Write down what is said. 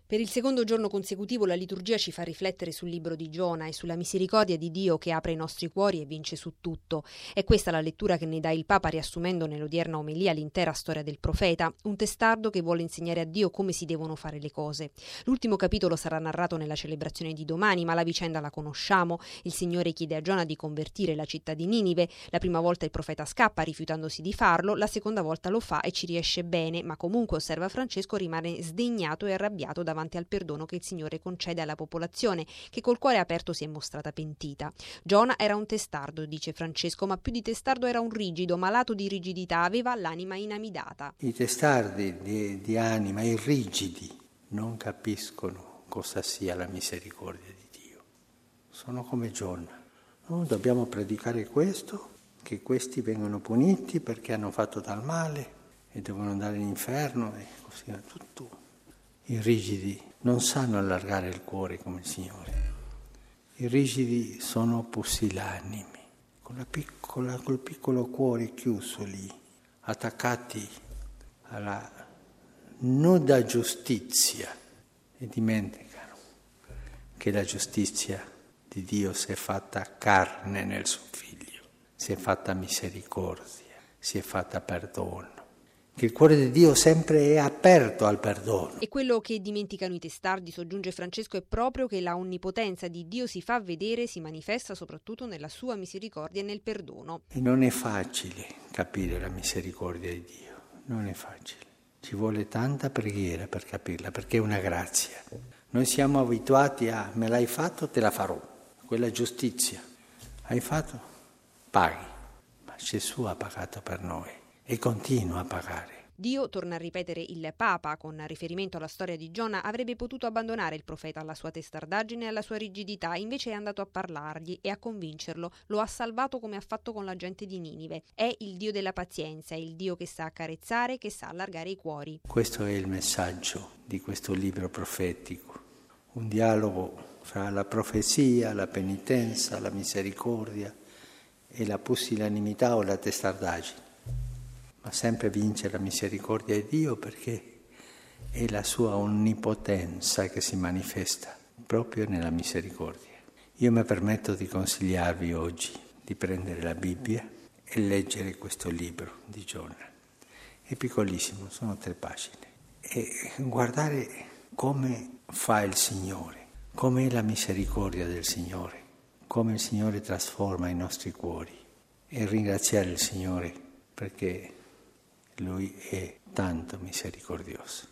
Per il secondo giorno consecutivo la liturgia ci fa riflettere sul libro di Giona e sulla misericordia di Dio che apre i nostri cuori e vince su tutto. È questa la lettura che ne dà il Papa riassumendo nell'odierna omelia l'intera storia del profeta, un testardo che vuole insegnare a Dio come si devono fare le cose. L'ultimo capitolo sarà narrato nella celebrazione di domani, ma la vicenda la conosciamo. Il Signore chiede a Giona di convertire la città di Ninive. La prima volta il profeta scappa rifiutandosi di farlo, la seconda volta lo fa e ci riesce bene, ma comunque, osserva Francesco, rimane sdegnato e arrabbiato davanti al perdono che il Signore concede alla popolazione, che col cuore aperto si è mostrata pentita. Giona era un testardo, dice Francesco, ma più di testardo era un rigido, malato di rigidità, aveva l'anima inamidata. I testardi di anima, i rigidi, non capiscono cosa sia la misericordia di Dio. Sono come Giona. Noi dobbiamo predicare questo, che questi vengono puniti perché hanno fatto tal male e devono andare in inferno e così tutto. I rigidi non sanno allargare il cuore come il Signore. I rigidi sono pusillanimi, col piccolo cuore chiuso lì, attaccati alla nuda giustizia e dimenticano che la giustizia di Dio si è fatta carne nel suo Figlio, si è fatta misericordia, si è fatta perdono. Che il cuore di Dio sempre è aperto al perdono. E quello che dimenticano i testardi, soggiunge Francesco, è proprio che la onnipotenza di Dio si fa vedere, si manifesta soprattutto nella sua misericordia e nel perdono. E non è facile capire la misericordia di Dio, non è facile. Ci vuole tanta preghiera per capirla, perché è una grazia. Noi siamo abituati a me l'hai fatto, te la farò. Quella giustizia. Hai fatto? Paghi. Ma Gesù ha pagato per noi. E continua a pagare. Dio, torna a ripetere il Papa con riferimento alla storia di Giona, avrebbe potuto abbandonare il profeta alla sua testardaggine e alla sua rigidità, invece è andato a parlargli e a convincerlo, lo ha salvato come ha fatto con la gente di Ninive. È il Dio della pazienza, è il Dio che sa accarezzare, che sa allargare i cuori. Questo è il messaggio di questo libro profetico, un dialogo fra la profezia, la penitenza, la misericordia e la pusillanimità o la testardaggine. Ma sempre vince la misericordia di Dio perché è la sua onnipotenza che si manifesta proprio nella misericordia. Io mi permetto di consigliarvi oggi di prendere la Bibbia e leggere questo libro di Giona. È piccolissimo, sono 3 pagine. E guardare come fa il Signore, com'è la misericordia del Signore, come il Signore trasforma i nostri cuori e ringraziare il Signore perché Lui è tanto misericordioso.